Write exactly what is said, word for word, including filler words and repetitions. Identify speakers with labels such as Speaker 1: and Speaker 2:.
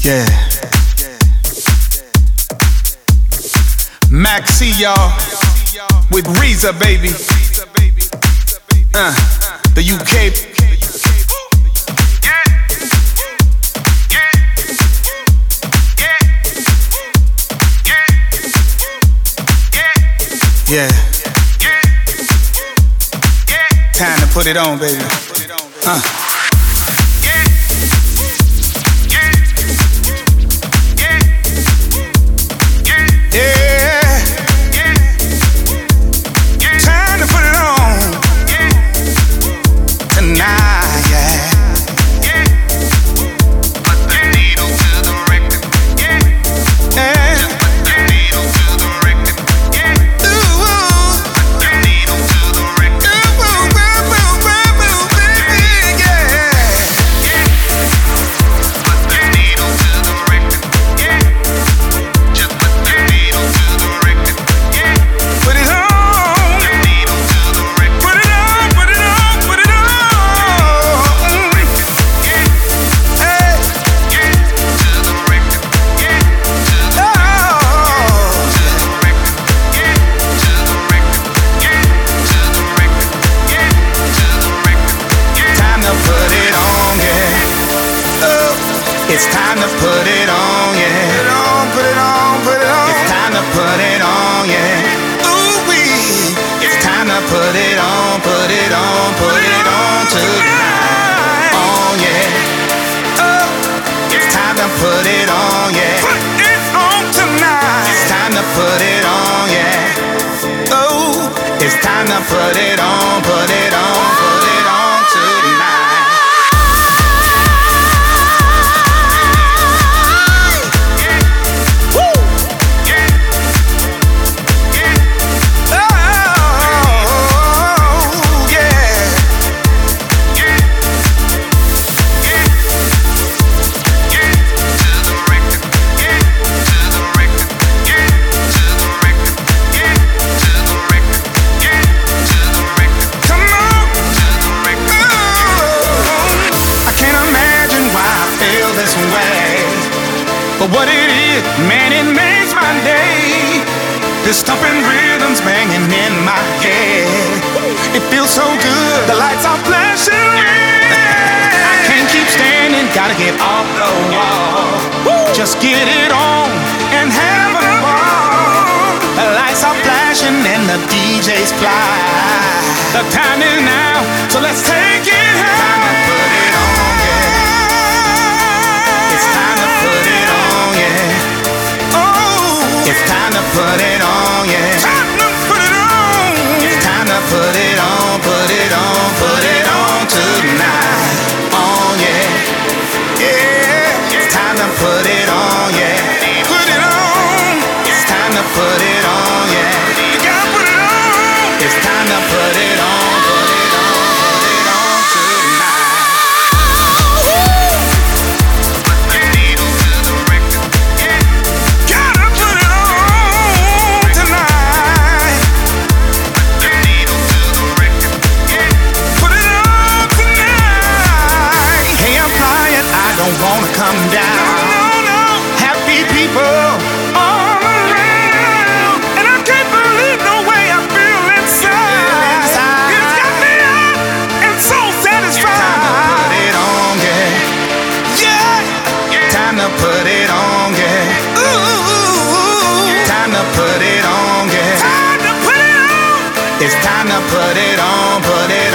Speaker 1: Yeah. Maxi, y'all, with Reza, baby. Uh, the U K. Yeah. Time to put it on, baby. Uh. It's time to put it on, yeah. Put it on, put it on, put it on. It's time to put it on, yeah. Ooh wee. It's time to put it on, put it on, put it on tonight. On, yeah. Oh, it's time to put it on, yeah. Put it on tonight. It's time to put it on, yeah. Oh, it's time to put it on, put it on, put it on tonight. But what it is, man, it makes my day. The stomping rhythms banging in my head. It feels so good, the lights are flashing red. I can't keep standing, gotta get off the wall. Just get it on and have a ball. The lights are flashing and the D Js fly. The time is now, so let's take it high. Time to put it on, yeah. It's time to put it on, yeah. Oh, it's time to put it on, yeah. Time to put it on. It's time to put it on, put it on, put it on tonight. On, yeah. Yeah. It's time to put it on, yeah. Put it on. It's time to put it on, yeah. You gotta put it on. It's time to put it on, put it on, put it on tonight. Don't wanna come down. No, no, no. Happy people all around, and I can't believe the way I feel inside. inside. It's got me up and so satisfied. Time to put it on, yeah. Yeah. Time to put it on, yeah. Ooh. Time to put it on, yeah. Time to put it on. It's time to put it on, put it